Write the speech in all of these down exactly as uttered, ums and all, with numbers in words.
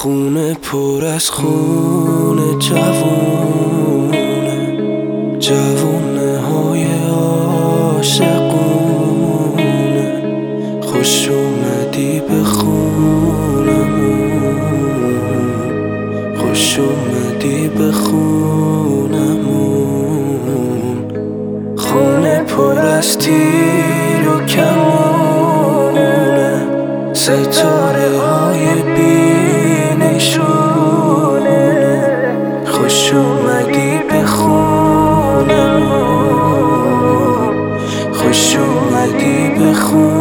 خونه پر از خون جوونه، جوونه های عاشقونه. خوش اومدی به خونمون، خوش اومدی به خونمون. خونه پر از تیر و کمونه، ستاره های بینشونه. خوش اومدی به خونمون، خوش اومدی به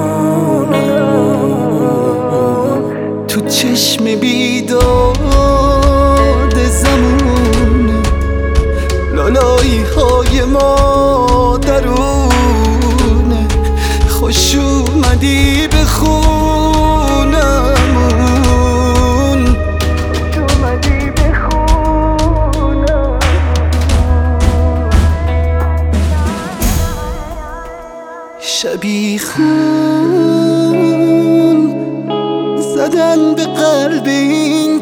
خونمون. تو چشم بیداد زمونه، لالایی های ما درونه. خوش اومدی به خونمون، خوش اومدی به خونمون. شبیخون زدن به قلب این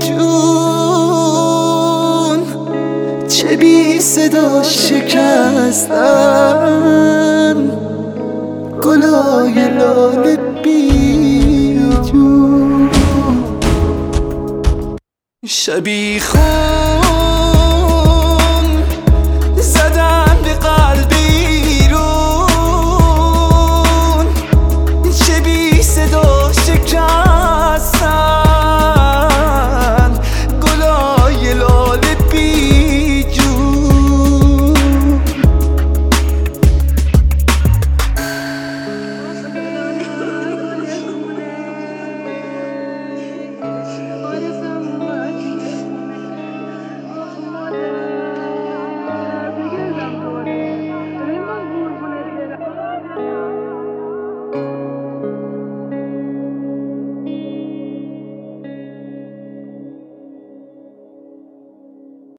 جون، چه بی صدا شکستن گلای لاله بی جون. شبیخون